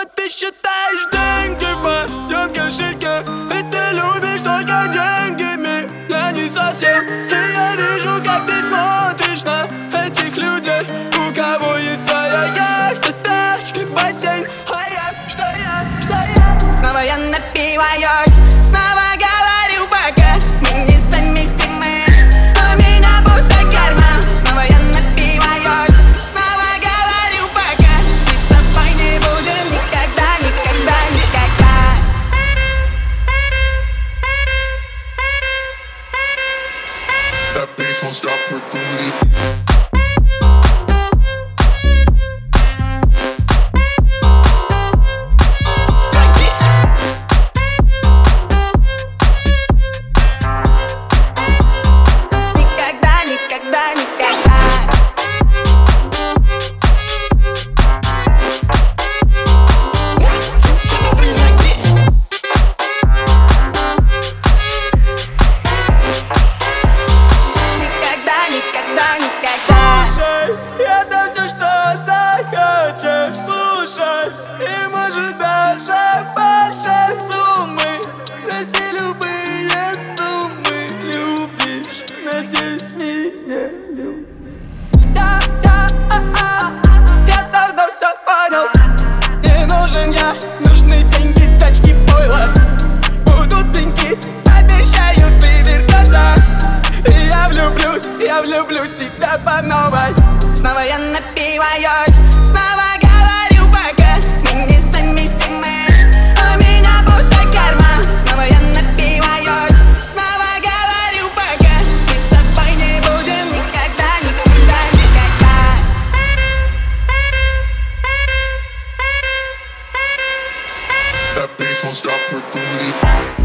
ты считаешь деньги в моем кошельке, и ты любишь только деньгами, я не совсем. И я вижу, как ты смотришь на этих людей, у кого есть своя яхта, тачка, бассейн. А я, что я? Снова я напиваюсь, снова говорю пока мы несовместимы. У меня пустой карман. Снова я напиваюсь, снова говорю пока мы с тобой не будем никогда, никогда, никогда. That bass won't stop for booty. Я дам все, что захочешь, слушай, и может даже больше суммы. Проси любые суммы, любишь, надеюсь, меня любишь. Я давно все понял, не нужен я, нужны деньги, тачки, пойло. Будут деньги, обещаю, ты вернешься. И я влюблюсь в тебя по новой. Снова я напиваюсь, снова говорю пока мы несовместимы. У меня пустой карман. Снова я напиваюсь, снова говорю пока мы с тобой не будем никогда, никогда, никогда. That bass won't stop for booty.